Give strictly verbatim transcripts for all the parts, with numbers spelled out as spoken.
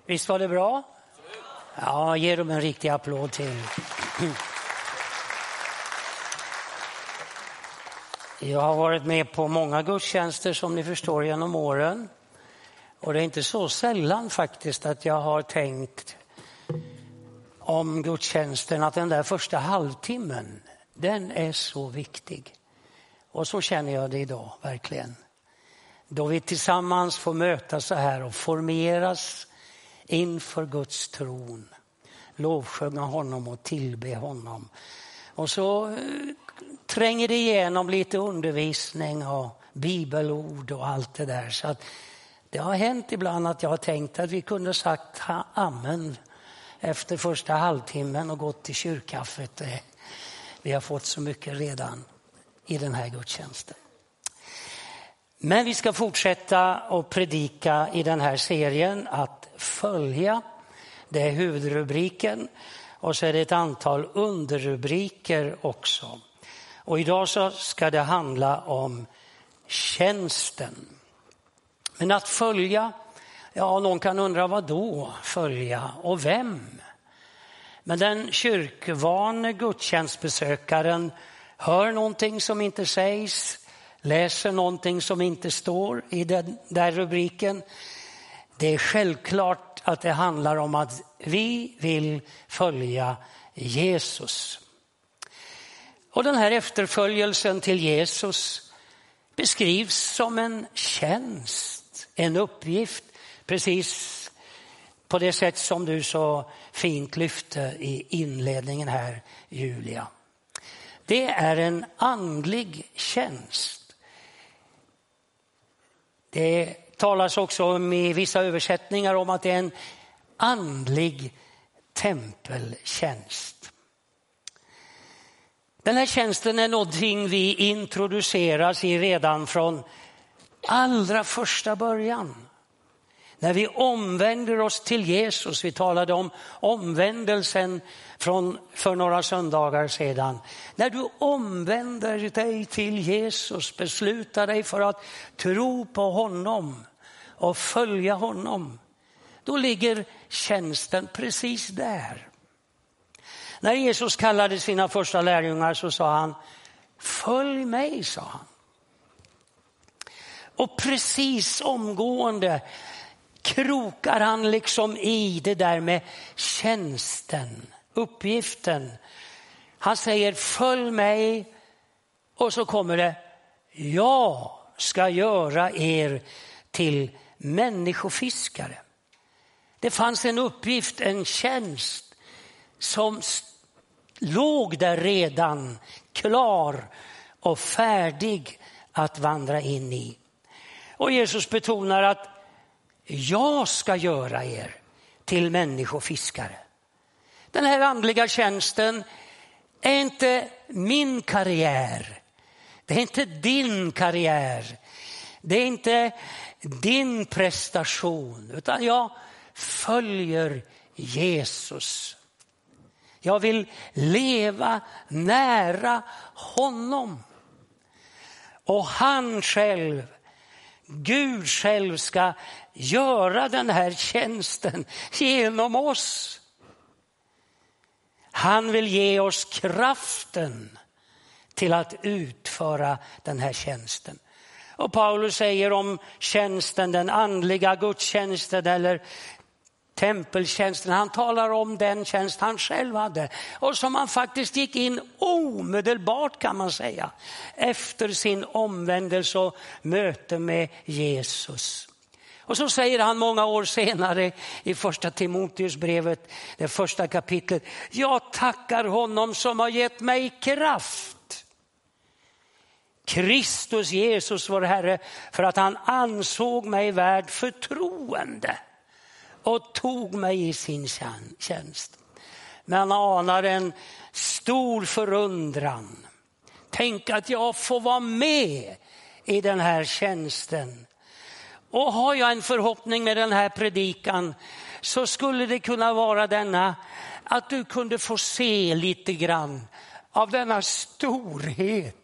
Visst var det bra? Ja, ge dem en riktig applåd till. Jag har varit med på många gudstjänster som ni förstår genom åren. Och det är inte så sällan faktiskt att jag har tänkt om gudstjänsten att den där första halvtimmen, den är så viktig. Och så känner jag det idag, verkligen. Då vi tillsammans får mötas så här och formeras inför Guds tron. Lovsjunga honom och tillbe honom. Och så eh, tränger det igenom lite undervisning och bibelord och allt det där. Så att det har hänt ibland att jag har tänkt att vi kunde sagt amen efter första halvtimmen och gått till kyrkkaffet. Vi har fått så mycket redan i den här gudstjänsten. Men vi ska fortsätta att predika i den här serien att följa. Det är huvudrubriken och så är det ett antal underrubriker också. Och idag så ska det handla om tjänsten. Men att följa, ja någon kan undra vad då följa och vem? Men den kyrkvane gudstjänstbesökaren hör någonting som inte sägs, läser någonting som inte står i den där rubriken. Det är självklart att det handlar om att vi vill följa Jesus. Och den här efterföljelsen till Jesus beskrivs som en tjänst, en uppgift, precis på det sätt som du så fint lyfte i inledningen här, Julia. Det är en andlig tjänst. Det talas också om i vissa översättningar om att det är en andlig tempeltjänst. Den här tjänsten är någonting vi introduceras i redan från allra första början. När vi omvänder oss till Jesus, vi talade om omvändelsen från, för några söndagar sedan. När du omvänder dig till Jesus, beslutar dig för att tro på honom och följa honom, då ligger tjänsten precis där. När Jesus kallade sina första lärjungar så sa han, följ mig, sa han. Och precis omgående krokar han liksom i det där med tjänsten, uppgiften. Han säger följ mig och så kommer det, jag ska göra er till människofiskare. Det fanns en uppgift, en tjänst som låg där redan klar och färdig att vandra in i. Och Jesus betonar att jag ska göra er till människofiskare. Den här andliga tjänsten är inte min karriär. Det är inte din karriär. Det är inte din prestation. Utan jag följer Jesus. Jag vill leva nära honom. Och han själv, Gud själv, ska göra den här tjänsten genom oss. Han vill ge oss kraften till att utföra den här tjänsten. Och Paulus säger om tjänsten, den andliga gudstjänsten eller tempeltjänsten. Han talar om den tjänst han själv hade och som han faktiskt gick in omedelbart, kan man säga, efter sin omvändelse och möte med Jesus. Och så säger han många år senare i första Timoteusbrevet, det första kapitlet, jag tackar honom som har gett mig kraft. Kristus Jesus vår Herre, för att han ansåg mig värd förtroende och tog mig i sin tjänst. Men han anar en stor förundran. Tänk att jag får vara med i den här tjänsten. Och har jag en förhoppning med den här predikan, så skulle det kunna vara denna, att du kunde få se lite grann av denna storhet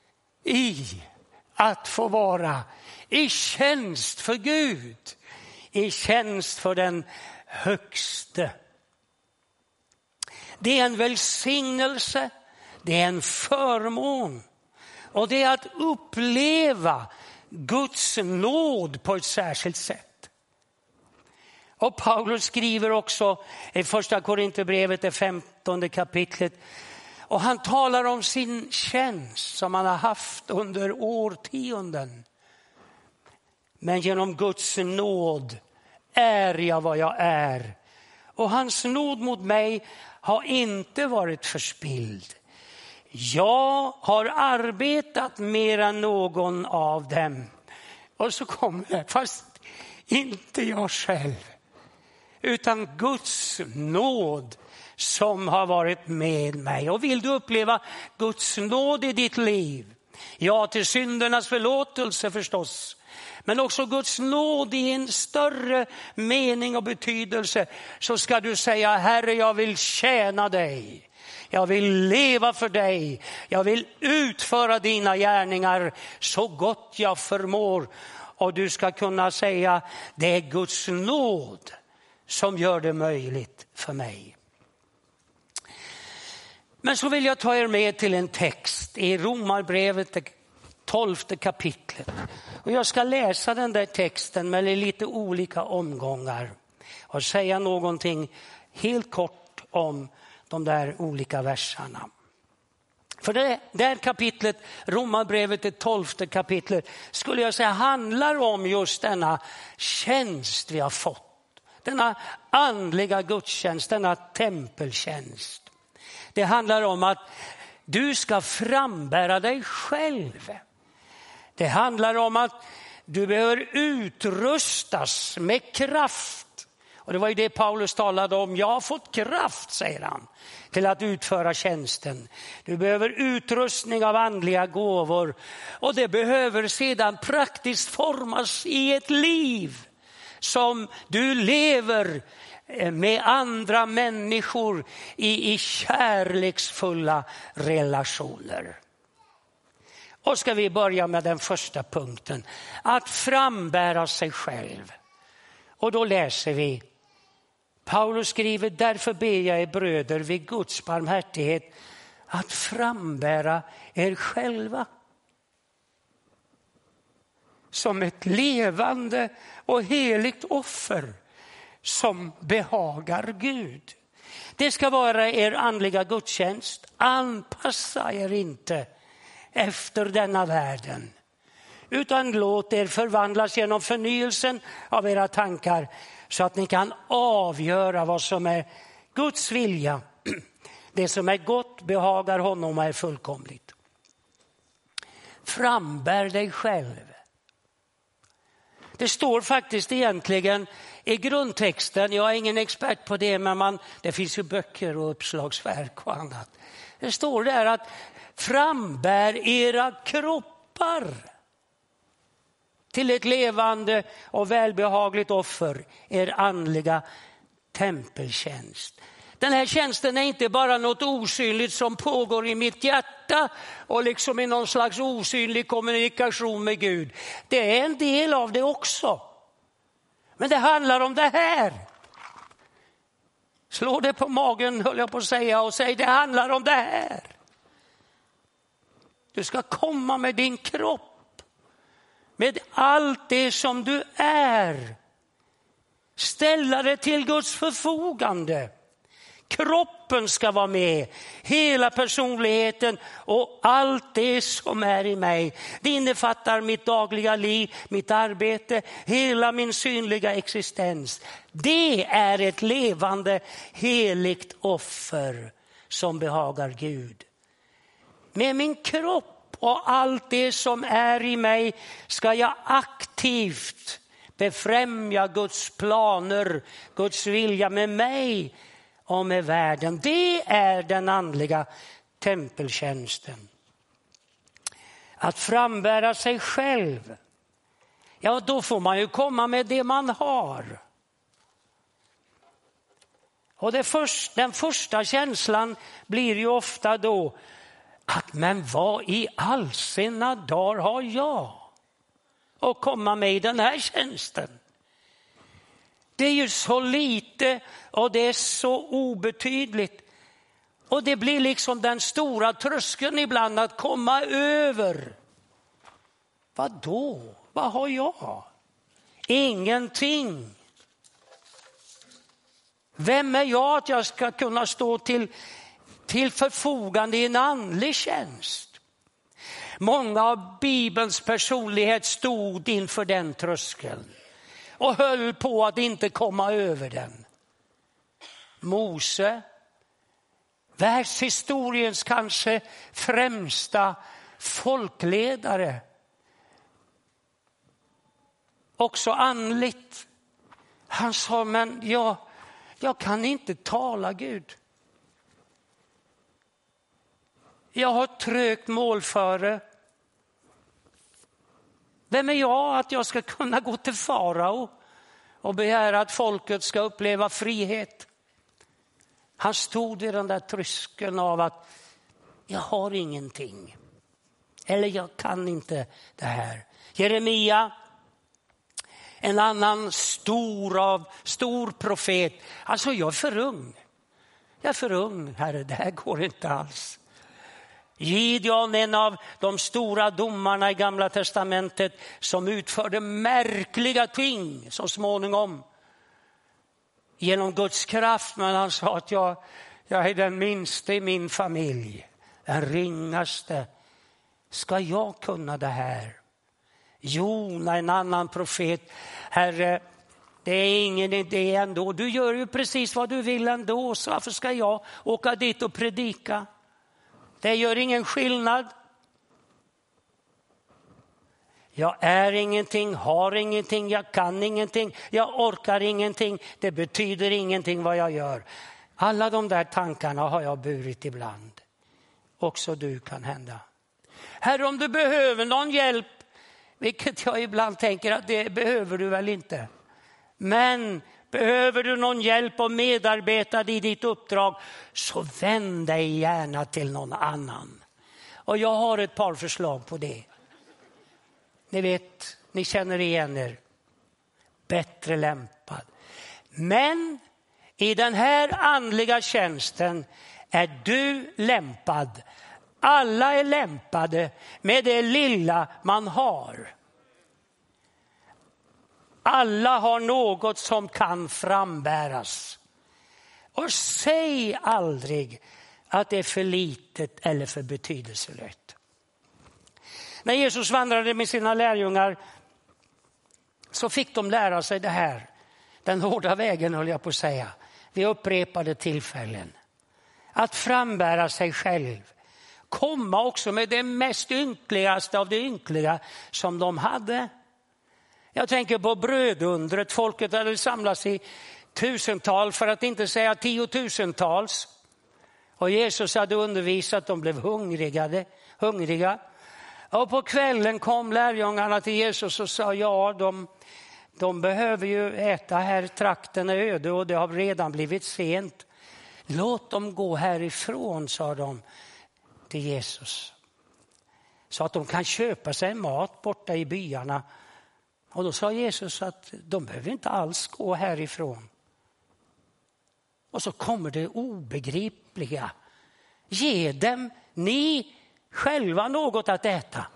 i att få vara i tjänst för Gud. i tjänst för den högste. Det är en välsignelse, det är en förmån och det är att uppleva Guds nåd på ett särskilt sätt. Och Paulus skriver också i första Korinthierbrevet, det femtonde kapitlet, och han talar om sin tjänst som han har haft under årtionden. Men genom Guds nåd är jag vad jag är. Och hans nåd mot mig har inte varit förspilld. Jag har arbetat mer än någon av dem. Och så kommer det, fast inte jag själv, utan Guds nåd som har varit med mig. Och vill du uppleva Guds nåd i ditt liv? Ja, till syndernas förlåtelse förstås. Men också Guds nåd i en större mening och betydelse. Så ska du säga: Herre, jag vill tjäna dig. Jag vill leva för dig. Jag vill utföra dina gärningar så gott jag förmår. Och du ska kunna säga: det är Guds nåd som gör det möjligt för mig. Men så vill jag ta er med till en text i Romarbrevet, det tolfte kapitlet. Och jag ska läsa den där texten med lite olika omgångar och säga någonting helt kort om de där olika verserna. För det där kapitlet, Romarbrevet, det tolfte kapitlet, skulle jag säga handlar om just denna tjänst vi har fått. Denna andliga gudstjänst, denna tempeltjänst. Det handlar om att du ska frambära dig själv. Det handlar om att du behöver utrustas med kraft. Och det var ju det Paulus talade om. Jag har fått kraft, säger han, till att utföra tjänsten. Du behöver utrustning av andliga gåvor. Och det behöver sedan praktiskt formas i ett liv som du lever med andra människor i, i kärleksfulla relationer. Och ska vi börja med den första punkten. Att frambära sig själv. Och då läser vi. Paulus skriver: därför ber jag er bröder vid Guds barmhärtighet att frambära er själva som ett levande och heligt offer som behagar Gud. Det ska vara er andliga gudstjänst. Anpassa er inte efter denna världen, utan låt er förvandlas genom förnyelsen av era tankar så att ni kan avgöra vad som är Guds vilja. Det som är gott behagar honom och är fullkomligt. Frambär dig själv. Det står faktiskt egentligen i grundtexten, jag är ingen expert på det, men man, det finns ju böcker och uppslagsverk och annat. Det står där att frambär era kroppar till ett levande och välbehagligt offer, er andliga tempeltjänst. Den här tjänsten är inte bara något osynligt som pågår i mitt hjärta och liksom i någon slags osynlig kommunikation med Gud. Det är en del av det också. Men det handlar om det här. Slå det på magen, höll jag på att säga, och säg: det handlar om det här. Du ska komma med din kropp, med allt det som du är. Ställa det till Guds förfogande. Kroppen ska vara med, hela personligheten och allt det som är i mig. Det innefattar mitt dagliga liv, mitt arbete, hela min synliga existens. Det är ett levande, heligt offer som behagar Gud. Med min kropp och allt det som är i mig ska jag aktivt befrämja Guds planer, Guds vilja med mig och med världen. Det är den andliga tempeltjänsten. Att frambära sig själv. Ja, då får man ju komma med det man har. Och det först, den första känslan blir ju ofta då att men vad i all sina dagar har jag att komma med i den här tjänsten? Det är ju så lite och det är så obetydligt. Och det blir liksom den stora tröskeln ibland att komma över. Vad då? Vad har jag? Ingenting. Vem är jag att jag ska kunna stå till, till förfogande i en andlig tjänst? Många av Bibelns personlighet stod inför den tröskeln och höll på att inte komma över den. Mose, världshistoriens kanske främsta folkledare, också andligt. Han sa, men jag, jag kan inte tala Gud. Jag har trögt målföre. Vem är jag att jag ska kunna gå till farao och begära att folket ska uppleva frihet? Han stod i den där tröskeln av att jag har ingenting. Eller jag kan inte det här. Jeremia, en annan stor av stor profet. Alltså jag är för ung. Jag är för ung, herre, det här går inte alls. Gideon, en av de stora domarna i Gamla testamentet som utförde märkliga ting så småningom genom Guds kraft. Men han sa att jag, jag är den minste i min familj, den ringaste. Ska jag kunna det här? Jona, en annan profet. Herre, det är ingen idé ändå. Du gör ju precis vad du vill ändå. Så varför ska jag åka dit och predika? Det gör ingen skillnad. Jag är ingenting, har ingenting, jag kan ingenting, jag orkar ingenting. Det betyder ingenting vad jag gör. Alla de där tankarna har jag burit ibland. Också du kan hända. Herre, om du behöver någon hjälp, vilket jag ibland tänker att det behöver du väl inte. Men behöver du någon hjälp och medarbetare i ditt uppdrag, så vänd dig gärna till någon annan. Och jag har ett par förslag på det. Ni vet, ni känner igen er. Bättre lämpad. Men i den här andliga tjänsten är du lämpad. Alla är lämpade med det lilla man har. Alla har något som kan frambäras. Och säg aldrig att det är för litet eller för betydelselöst. När Jesus vandrade med sina lärjungar så fick de lära sig det här. Den hårda vägen, höll jag på att säga. Vid upprepade tillfällen. Att frambära sig själv. Komma också med det mest ynkligaste av det ynkliga som de hade. Jag tänker på brödundret. Folket hade samlats i tusental, för att inte säga tiotusentals. Och Jesus hade undervisat, de blev hungriga. hungriga. Och på kvällen kom lärjungarna till Jesus och sa, ja, de, de behöver ju äta här, trakten är öde och det har redan blivit sent. Låt dem gå härifrån, sa de till Jesus. Så att de kan köpa sig mat borta i byarna. Och då sa Jesus att de behöver inte alls gå härifrån. Och så kommer det obegripliga. Ge dem ni själva något att äta.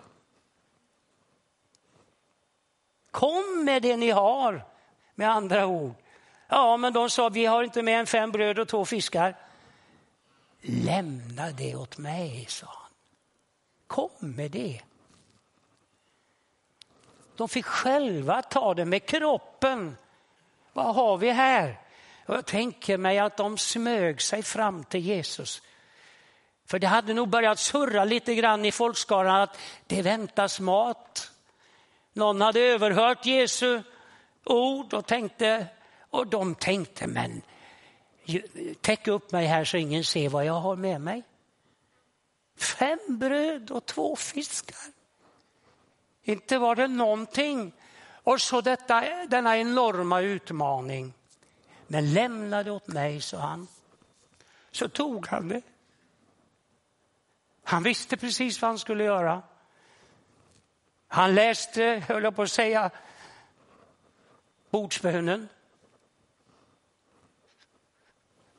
Kom med det ni har, med andra ord. Ja, men de sa, vi har inte mer än fem bröd och två fiskar. Lämna det åt mig, sa han. Kom med det. De fick själva ta det med kroppen. Vad har vi här? Och jag tänker mig att de smög sig fram till Jesus. För det hade nog börjat surra lite grann i folkskaran att det väntas mat. Någon hade överhört Jesu ord och tänkte, och de tänkte, men täck upp mig här så ingen ser vad jag har med mig. Fem bröd och två fiskar. Inte var det någonting. Och så detta, denna enorma utmaning. Men lämna det åt mig, sa han. Så tog han det. Han visste precis vad han skulle göra. Han läste, höll jag på att säga, bordsbönen.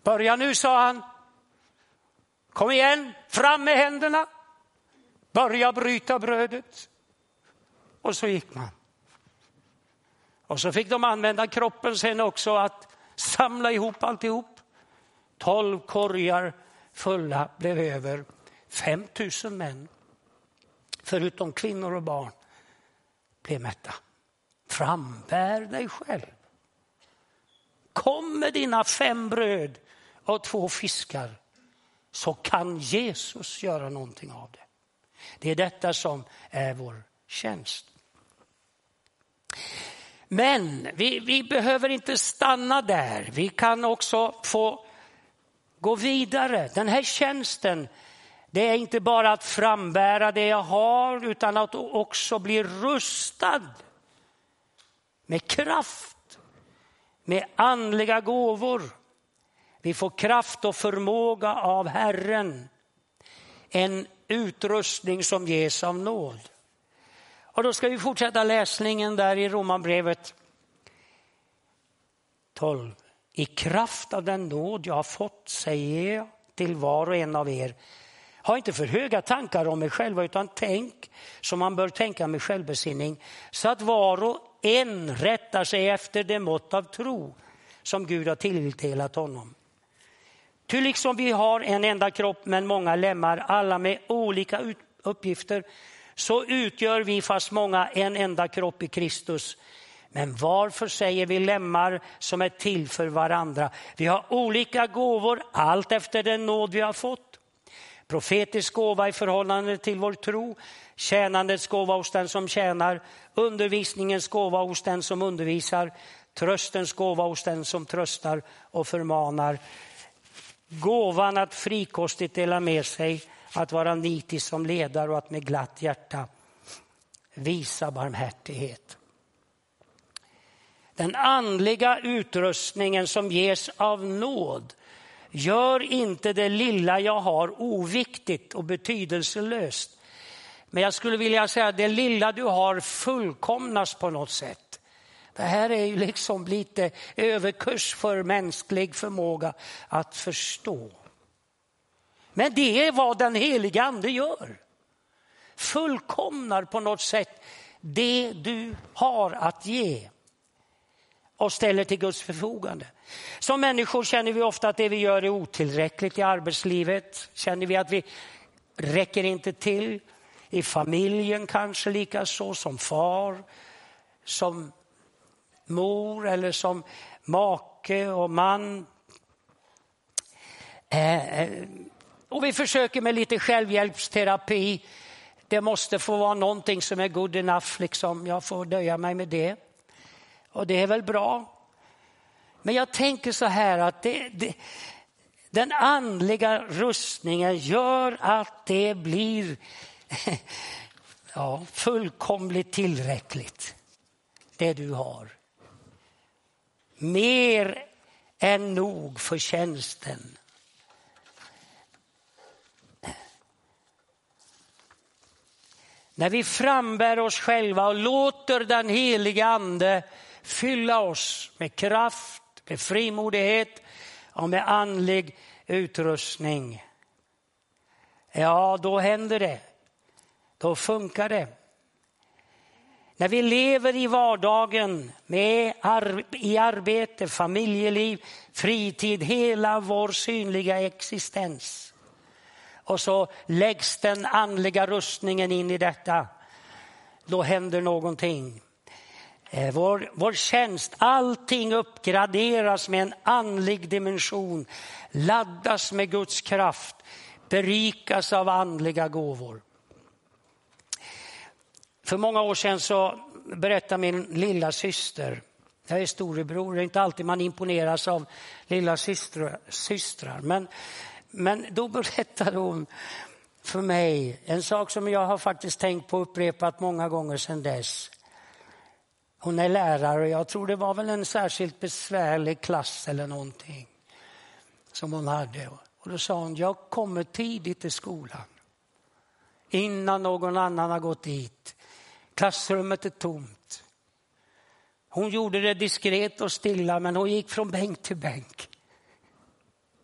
Börja nu, sa han. Kom igen, fram med händerna. Börja bryta brödet. Och så gick man. Och så fick de använda kroppen sen också att samla ihop alltihop. Tolv korgar fulla blev över. Fem tusen män, förutom kvinnor och barn, blev mätta. Frambär dig själv. Kom med dina fem bröd och två fiskar, så kan Jesus göra någonting av det. Det är detta som är vår tjänst. Men vi, vi behöver inte stanna där. Vi kan också få gå vidare. Den här tjänsten, det är inte bara att frambära det jag har, utan att också bli rustad med kraft, med andliga gåvor. Vi får kraft och förmåga av Herren. En utrustning som ges av nåd. Och då ska vi fortsätta läsningen där i Romarbrevet tolv. I kraft av den nåd jag har fått säger jag till var och en av er. Ha inte för höga tankar om er själva, utan tänk som man bör tänka med självbesinning. Så att var och en rättar sig efter det mått av tro som Gud har tilldelat honom. Ty liksom vi har en enda kropp men många lemmar, alla med olika uppgifter, så utgör vi fast många en enda kropp i Kristus. Men varför säger vi lemmar som är till för varandra? Vi har olika gåvor, allt efter den nåd vi har fått. Profetisk gåva i förhållande till vår tro, tjänandets gåva hos den som tjänar, undervisningens gåva hos den som undervisar, tröstens gåva hos den som tröstar och förmanar. Gåvan att frikostigt dela med sig, att vara nitisk som ledare och att med glatt hjärta visa barmhärtighet. Den andliga utrustningen som ges av nåd gör inte det lilla jag har oviktigt och betydelselöst. Men jag skulle vilja säga att det lilla du har fullkomnas på något sätt. Det här är ju liksom lite överkurs för mänsklig förmåga att förstå. Men det är vad den heliga ande gör. Fullkomnar på något sätt det du har att ge och ställer till Guds förfogande. Som människor känner vi ofta att det vi gör är otillräckligt i arbetslivet. Känner vi att vi räcker inte till. I familjen kanske lika så, som far, som mor eller som make och man. Eh, och vi försöker med lite självhjälpsterapi. Det måste få vara någonting som är good enough. Liksom. Jag får nöja mig med det. Och det är väl bra. Men jag tänker så här att det, det, den andliga rustningen gör att det blir ja, fullkomligt tillräckligt. Det du har. Mer än nog för tjänsten. När vi frambär oss själva och låter den heliga ande fylla oss med kraft, med frimodighet och med andlig utrustning. Ja, då händer det. Då funkar det. När vi lever i vardagen med ar- i arbete, familjeliv, fritid, hela vår synliga existens. Och så läggs den andliga rustningen in i detta. Då händer någonting. Vår, vår tjänst, allting uppgraderas med en andlig dimension. Laddas med Guds kraft. Berikas av andliga gåvor. För många år sedan så berättade min lilla syster. Jag är storebror, det är inte alltid man imponeras av lilla systrar. systrar. Men, men då berättade hon för mig en sak som jag har faktiskt tänkt på och upprepat många gånger sedan dess. Hon är lärare och jag tror det var väl en särskilt besvärlig klass eller någonting som hon hade. Och då sa hon, jag kommer tidigt till skolan. Innan någon annan har gått dit. Klassrummet är tomt. Hon gjorde det diskret och stilla, men hon gick från bänk till bänk.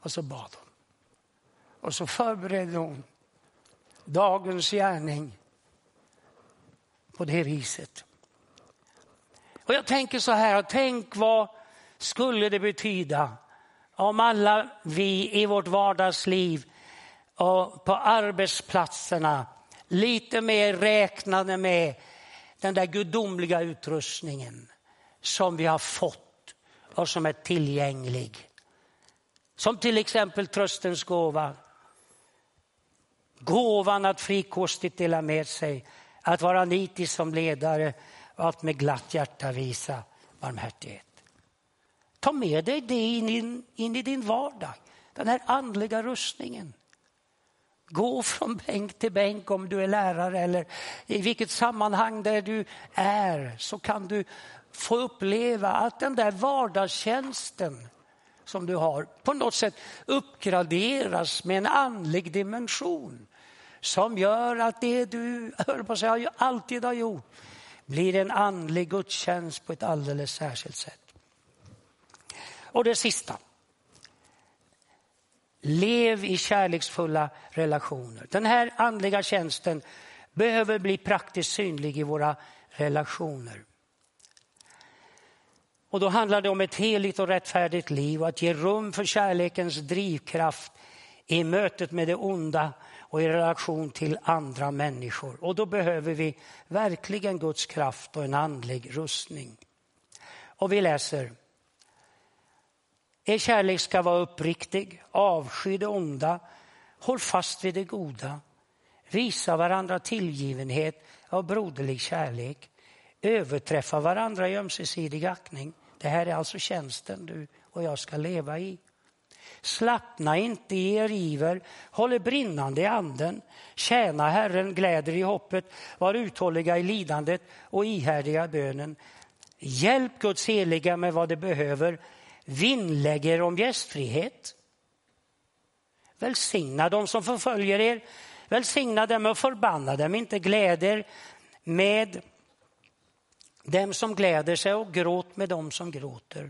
Och så bad hon. Och så förberedde hon dagens gärning på det viset. Och jag tänker så här, tänk vad skulle det betyda om alla vi i vårt vardagsliv och på arbetsplatserna lite mer räknade med den där gudomliga utrustningen som vi har fått och som är tillgänglig. Som till exempel tröstens gåva. Gåvan att frikostigt dela med sig. Att vara nitisk som ledare och att med glatt hjärta visa barmhärtighet. Ta med dig det in i, in i din vardag. Den här andliga rustningen. Gå från bänk till bänk om du är lärare eller i vilket sammanhang där du är, så kan du få uppleva att den där vardagstjänsten som du har på något sätt uppgraderas med en andlig dimension som gör att det du hör på sig alltid har gjort blir en andlig gudstjänst på ett alldeles särskilt sätt. Och det sista. Lev i kärleksfulla relationer. Den här andliga tjänsten behöver bli praktiskt synlig i våra relationer. Och då handlar det om ett heligt och rättfärdigt liv och att ge rum för kärlekens drivkraft i mötet med det onda och i relation till andra människor. Och då behöver vi verkligen Guds kraft och en andlig rustning. Och vi läser: er kärlek ska vara uppriktig, avsky det onda, håll fast vid det goda, visa varandra tillgivenhet av broderlig kärlek, överträffa varandra i ömsesidig aktning. Det här är alltså tjänsten du och jag ska leva i. Slappna inte i er iver, håll er brinnande i anden, tjäna Herren, gläder i hoppet, var uthålliga i lidandet och ihärdiga bönen. Hjälp Guds heliga med vad de behöver, vinnlägg er om gästfrihet. Välsigna dem som förföljer er, välsigna dem och förbanna dem, inte gläder med dem som gläder sig och gråt med dem som gråter.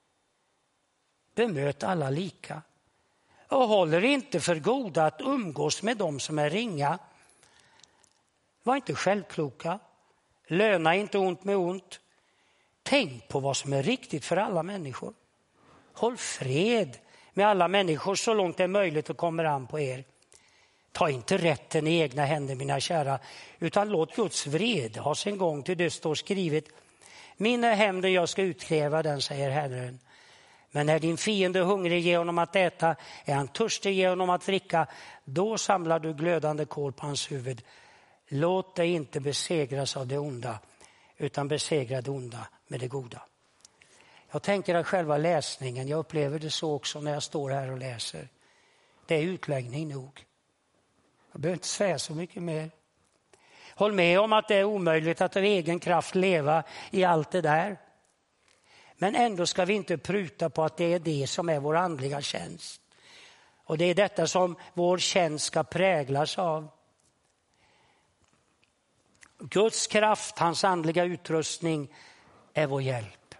Bemöt alla lika och håller inte för goda att umgås med dem som är ringa. Var inte självkloka, löna inte ont med ont. Tänk på vad som är riktigt för alla människor. Håll fred med alla människor så långt det är möjligt och kommer an på er. Ta inte rätten i egna händer, mina kära, utan låt Guds vrede ha sin gång, till det står skrivet: min är hämnden, jag ska utkräva den, säger Herren. Men när din fiende är hungrig, ge honom att äta, är han törstig, ge honom att dricka, då samlar du glödande kol på hans huvud. Låt dig inte besegras av det onda, utan besegra det onda med det goda. Jag tänker att själva läsningen, jag upplever det så också när jag står här och läser. Det är utläggning nog. Jag behöver inte säga så mycket mer. Håll med om att det är omöjligt att av egen kraft leva i allt det där. Men ändå ska vi inte pruta på att det är det som är vår andliga tjänst. Och det är detta som vår tjänst ska präglas av. Guds kraft, hans andliga utrustning är vår hjälp.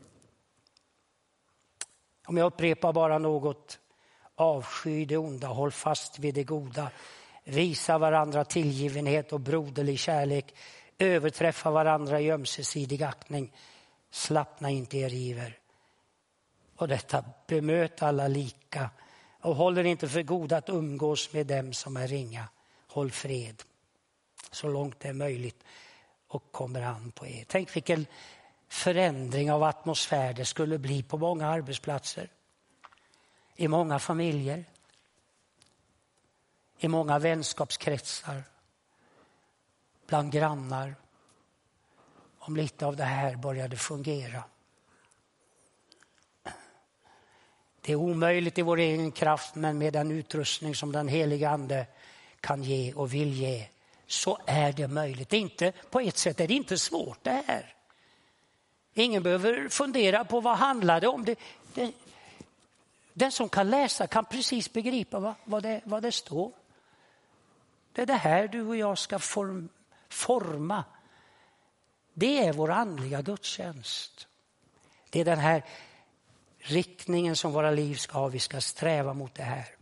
Om jag upprepar bara något: avsky det onda, håll fast vid det goda. Visa varandra tillgivenhet och broderlig kärlek. Överträffa varandra i ömsesidig aktning. Slappna inte er iver. Och detta: bemöt alla lika. Och håller inte för goda att umgås med dem som är ringa. Håll fred så långt det är möjligt och kommer an på er. Tänk vilken förändring av atmosfär det skulle bli på många arbetsplatser. I många familjer. I många vänskapskretsar. Bland grannar. Om lite av det här började fungera. Det är omöjligt i vår egen kraft, men med den utrustning som den heliga ande kan ge och vill ge, så är det möjligt. Det är inte, på ett sätt är det inte svårt det här. Ingen behöver fundera på vad handlar det om. Det, det, den som kan läsa kan precis begripa vad, vad, det, vad det står. Det är det här du och jag ska form, forma. Det är vår andliga gudstjänst. Det är den här riktningen som våra liv ska ha. Vi ska sträva mot det här.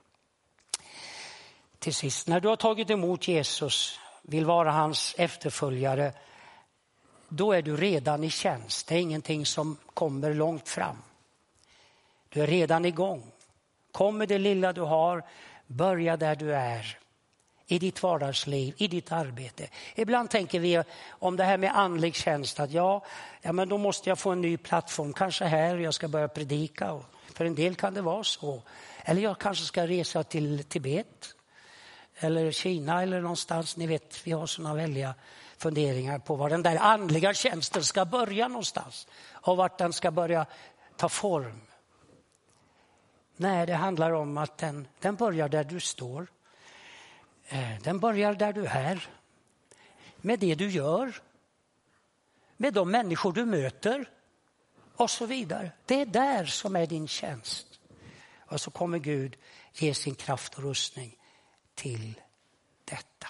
Till sist, när du har tagit emot Jesus, vill vara hans efterföljare, då är du redan i tjänst. Det är ingenting som kommer långt fram. Du är redan igång. Kom med det lilla du har, börja där du är. I ditt vardagsliv, i ditt arbete. Ibland tänker vi om det här med andlig tjänst att ja, ja men då måste jag få en ny plattform. Kanske här jag ska börja predika. Och för en del kan det vara så. Eller jag kanske ska resa till Tibet. Eller Kina eller någonstans. Ni vet, vi har såna välja funderingar på var den där andliga tjänsten ska börja någonstans. Och vart den ska börja ta form. Nej, det handlar om att den, den börjar där du står. Den börjar där du är. Med det du gör. Med de människor du möter. Och så vidare. Det är där som är din tjänst. Och så kommer Gud ge sin kraft och rustning till detta.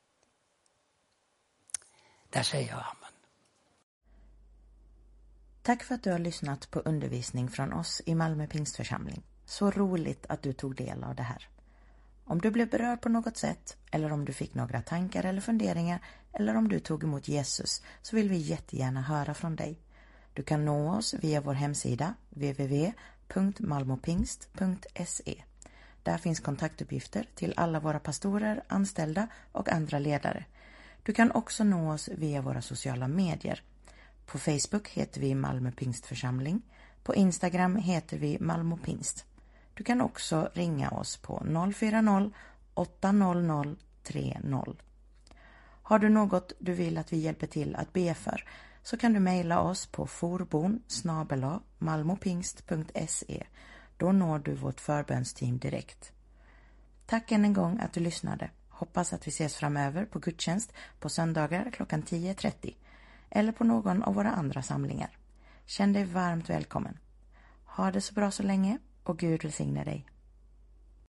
Där säger jag amen. Tack för att du har lyssnat på undervisning från oss i Malmö Pingstförsamling. Så roligt att du tog del av det här. Om du blev berörd på något sätt, eller om du fick några tankar eller funderingar, eller om du tog emot Jesus, så vill vi jättegärna höra från dig. Du kan nå oss via vår hemsida w w w punkt malmopingst punkt se. Där finns kontaktuppgifter till alla våra pastorer, anställda och andra ledare. Du kan också nå oss via våra sociala medier. På Facebook heter vi Malmö Pingstförsamling. På Instagram heter vi Malmö Pingst. Du kan också ringa oss på noll fyra noll åtta noll noll tre noll. Har du något du vill att vi hjälper till att be för, så kan du mejla oss på forbon snabel-a malmopingst punkt se. Då når du vårt förbönsteam direkt. Tack än en gång att du lyssnade. Hoppas att vi ses framöver på gudstjänst på söndagar klockan tio trettio eller på någon av våra andra samlingar. Känn dig varmt välkommen. Ha det så bra så länge och Gud välsigne dig.